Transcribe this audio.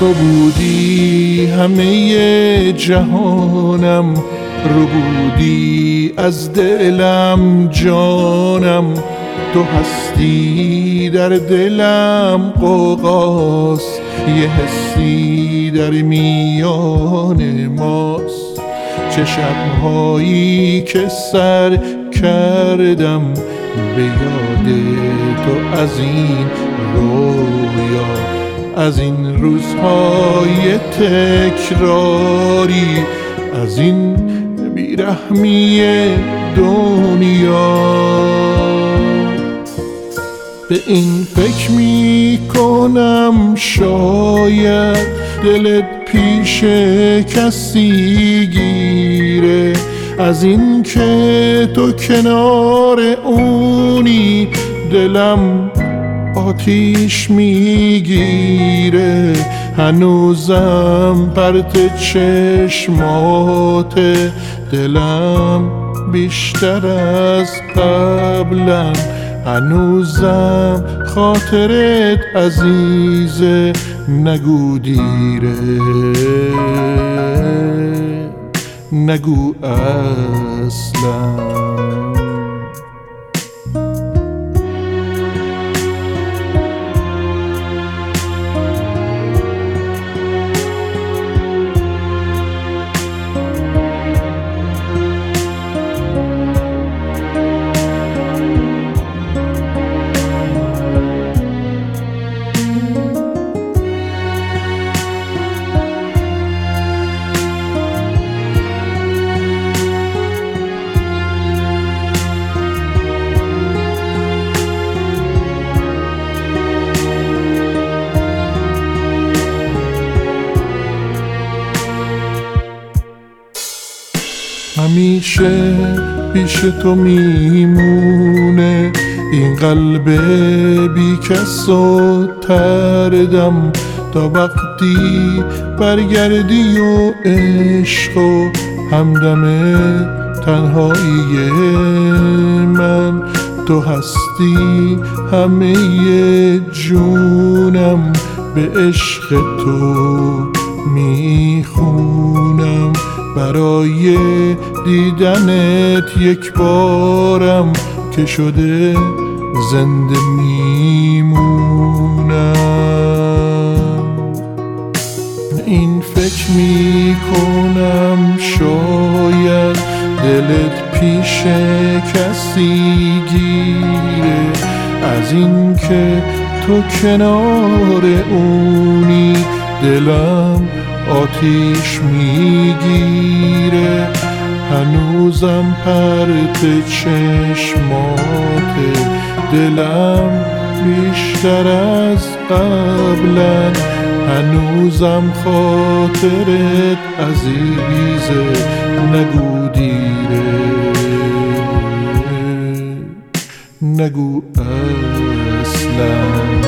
تو بودی همه جهانم، رو بودی از دلم جانم. تو هستی در دلم قوقاست، یه حسی در میان ماست. چه شبهایی که سر کردم به یاد تو از این رویا، از این روزهای تکراری، از این بیرحمی دنیا. به این فکر می کنم شاید دلت پیش کسی گیره، از این که تو کنار اونی دلم آتیش میگیره. هنوزم پرت چشمات دلم بیشتر از قبلم، هنوزم خاطرت عزیزه نگو دیره، نگو اصلا. همیشه پیش تو میمونه این قلب بی کس و تردم، تا وقتی برگردی و عشق و همدم تنهایی من. تو هستی همه جونم، به عشق تو میخونم. برای دیدنت یک بارم که شده زنده میمونم. این فکر میکنم شاید دلت پیش کسی گیره، از این که تو کنار اونی دلم آتیش میگیره. هنوزم پرت چشمات دلم بیشتر از قبلا، هنوزم خاطرت عزیزه نگو دیره، نگو اصلا.